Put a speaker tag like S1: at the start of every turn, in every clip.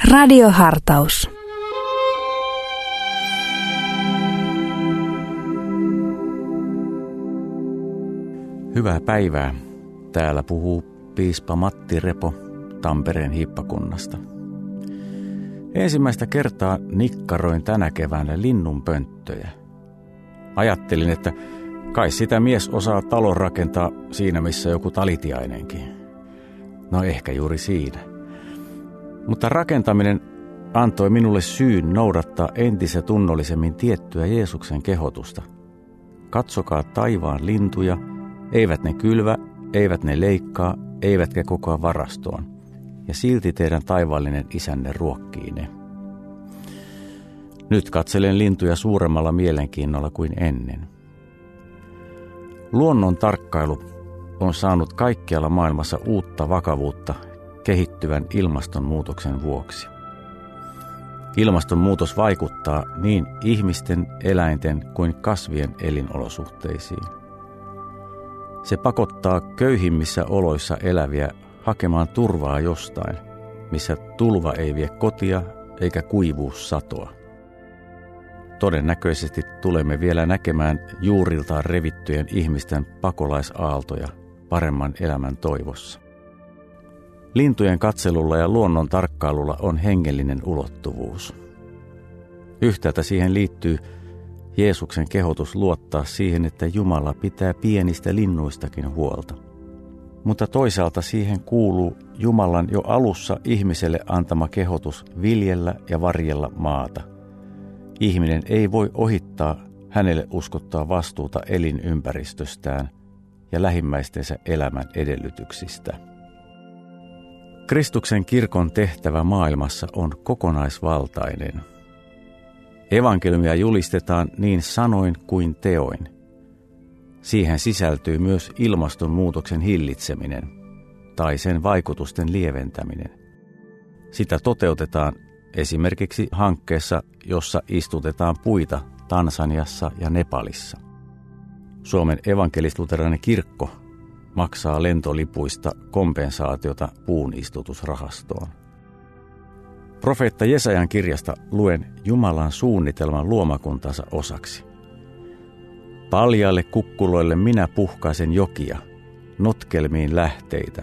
S1: Radiohartaus.
S2: Hyvää päivää. Täällä puhuu piispa Matti Repo Tampereen hiippakunnasta. Ensimmäistä kertaa nikkaroin tänä keväänä linnunpönttöjä. Ajattelin, että kai sitä mies osaa talon rakentaa siinä, missä joku talitiainenkin. No ehkä juuri siinä. Mutta rakentaminen antoi minulle syyn noudattaa entistä tunnollisemmin tiettyä Jeesuksen kehotusta. Katsokaa taivaan lintuja, eivät ne kylvä, eivät ne leikkaa, eivätkä kokoa varastoon. Ja silti teidän taivaallinen isänne ruokkii ne. Nyt katselen lintuja suuremmalla mielenkiinnolla kuin ennen. Luonnon tarkkailu on saanut kaikkialla maailmassa uutta vakavuutta kehittyvän ilmastonmuutoksen vuoksi. Ilmastonmuutos vaikuttaa niin ihmisten, eläinten kuin kasvien elinolosuhteisiin. Se pakottaa köyhimmissä oloissa eläviä hakemaan turvaa jostain, missä tulva ei vie kotia eikä kuivuus satoa. Todennäköisesti tulemme vielä näkemään juuriltaan revittyjen ihmisten pakolaisaaltoja paremman elämän toivossa. Lintujen katselulla ja luonnon tarkkailulla on hengellinen ulottuvuus. Yhtäältä siihen liittyy Jeesuksen kehotus luottaa siihen, että Jumala pitää pienistä linnuistakin huolta. Mutta toisaalta siihen kuuluu Jumalan jo alussa ihmiselle antama kehotus viljellä ja varjella maata. Ihminen ei voi ohittaa hänelle uskottaa vastuuta elinympäristöstään ja lähimmäistensä elämän edellytyksistä. Kristuksen kirkon tehtävä maailmassa on kokonaisvaltainen. Evankeliumia julistetaan niin sanoin kuin teoin. Siihen sisältyy myös ilmastonmuutoksen hillitseminen tai sen vaikutusten lieventäminen. Sitä toteutetaan esimerkiksi hankkeessa, jossa istutetaan puita Tansaniassa ja Nepalissa. Suomen evankelis-luterilainen kirkko maksaa lentolipuista kompensaatiota puun istutusrahastoon. Profeetta Jesajan kirjasta luen Jumalan suunnitelman luomakuntansa osaksi. Paljaille kukkuloille minä puhkaisen jokia, notkelmiin lähteitä.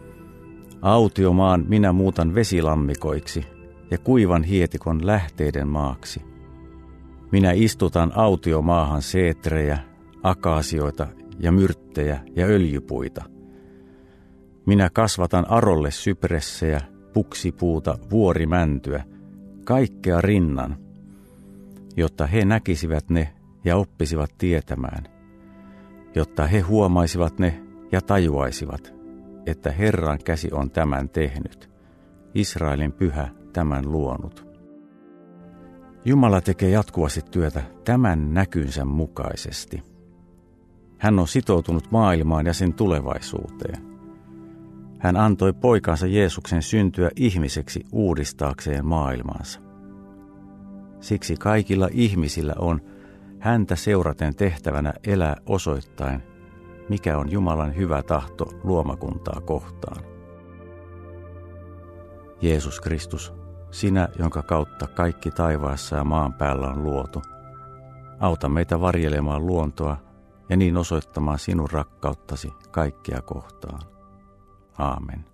S2: Autiomaan minä muutan vesilammikoiksi ja kuivan hietikon lähteiden maaksi. Minä istutan autiomaahan seetrejä, akaasioita ja myrttejä ja öljypuita. Minä kasvatan arolle sypressejä, puksipuuta, vuorimäntyä, kaikkea rinnan, jotta he näkisivät ne ja oppisivat tietämään, jotta he huomaisivat ne ja tajuaisivat, että Herran käsi on tämän tehnyt, Israelin pyhä tämän luonut. Jumala tekee jatkuvasti työtä tämän näkynsä mukaisesti. Hän on sitoutunut maailmaan ja sen tulevaisuuteen. Hän antoi poikansa Jeesuksen syntyä ihmiseksi uudistaakseen maailmansa. Siksi kaikilla ihmisillä on häntä seuraten tehtävänä elää osoittaen, mikä on Jumalan hyvä tahto luomakuntaa kohtaan. Jeesus Kristus, sinä, jonka kautta kaikki taivaassa ja maan päällä on luotu, auta meitä varjelemaan luontoa ja niin osoittamaan sinun rakkauttasi kaikkia kohtaan. Aamen.